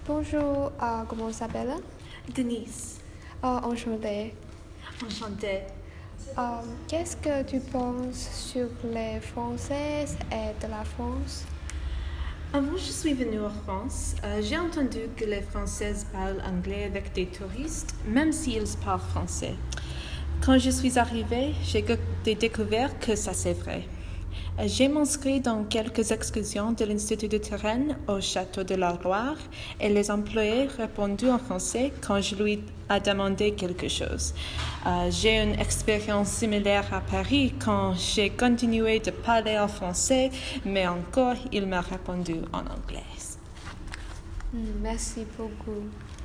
Bonjour, comment ça s'appelle? Denise, Enchantée. enchantée. Qu'est-ce que tu penses sur les Françaises et de la France? Avant je suis venue en France, j'ai entendu que les Françaises parlent anglais avec des touristes, même s'ils parlent français. Quand je suis arrivée, j'ai découvert que ça c'est vrai. J'ai m'inscrit dans quelques excursions de l'Institut de Touraine au château de la Loire et les employés répondu en français quand je lui ai demandé quelque chose. J'ai une expérience similaire à Paris quand j'ai continué de parler en français, mais encore il m'a répondu en anglais. Merci beaucoup.